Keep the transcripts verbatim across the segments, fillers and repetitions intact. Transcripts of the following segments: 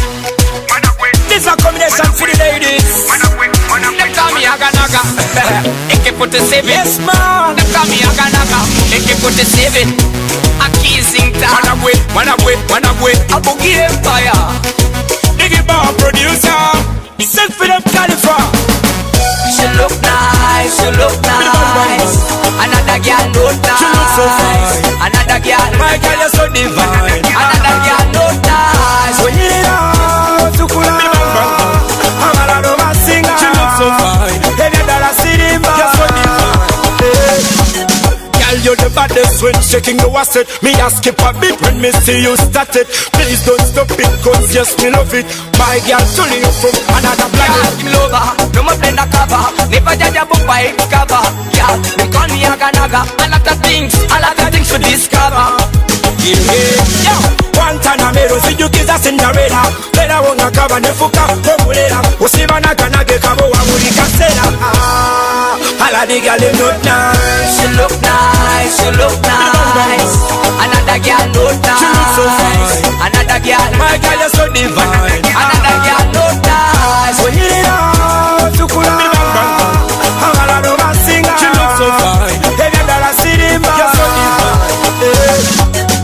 This is a combination for the ladies. Them call me Aga Naga. A K forty-seven. Yes, man. Them call me Aga Naga. A K forty-seven. A kissing time. Wanna wait, wanna wait, wanna wait. A boogie empire. Diggy bar producer. Send for them California. She look nice, she look nice. Another girl no nice. She look so fine. Another girl, my girl you're so divine. Another girl no nice. When you need out to cool out, I'm a lot of my singer. She look so fine. Any dollar city man, you're so divine. Girl you're the baddest when shaking the wasset. Me a skip a bit when me see you start it. Please don't stop it, cause yes me love it. My girl turning you from another planet. Give me lover, no more play the cover. Never judge a book by its cover. Yeah, they call me Aga Naga. A lot of things, a lot of things to discover. Yeah, yeah, yeah. Guantanamero, see you kids a Cinderella. Lera wonga kaba nefuka komulera. Usiba naga nage kabo wa muri kasera. Ah, all of the girl them look nice. She look nice, she look nice. Another girl look nice. She look so fine. Another girl, my girl you're so divine. Another girl look nice. When you need out to cool out, I'm a lot of my singer. She look so fine. Every dollar city man, you're so divine.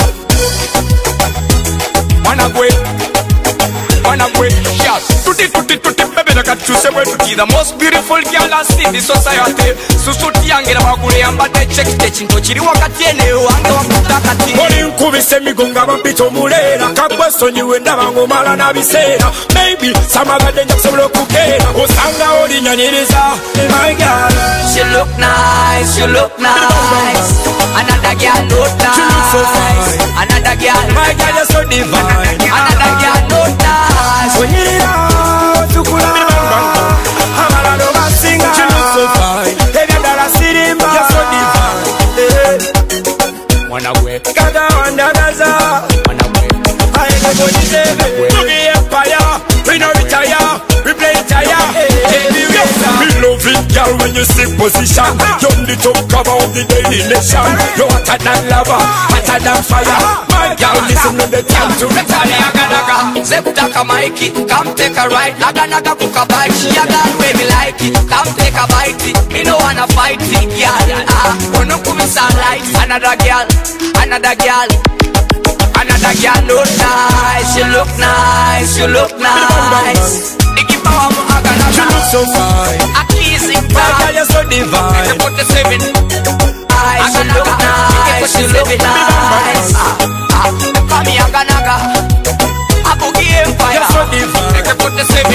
Wanna wait, wanna wait, yes. Tutti tutti tutti, baby, look at you, say where to be the most beautiful girl I see in the society. Susuti yangira bagule yamba de check de chinto chiri wakati ene wange wakuta kati. Oli nkubise migonga bapito mulera, kabweso nyiwe ndabango mala na bisera. Maybe samagade nyakusobola okukera, osanga oli nyanyiriza. My girl, she look nice, she look nice. Another girl look nice. She look so fine. Another girl, my girl you're so divine. Another girl look nice. When you need out to cool out, I'm a lot of my singer. She look so fine. Every dollar city man, you're so divine. Yeah. Wanna wait, gotta wonder gaza. Wanna wait, I ain't gonna go to seven. Boogie empire, we no retire, we play tire. Baby, we love it, girl, when you see position. You're the top cover of the Daily Nation. You're hotter than lava, hotter than fire. My girl, listen to the time to retire. Aga Naga, Zeptaka Mikey, come take a ride. Aga Naga cook a bite, she a girl way me like it. Come take a bite, me no wanna fight it, girl. Ah, wanna come in sunlight. Another girl, another girl. Another girl look nice, she look nice, she look nice. They give power to Aga Naga. She look so fine. A kissing time. My girl you're so divine. They put the seven. She look nice, she look nice. Ah, call me Aga Naga. A boogie empire. You're so divine. They put the seven.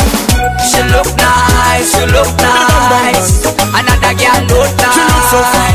She look nice, she look nice. Another girl look nice. She look so fine.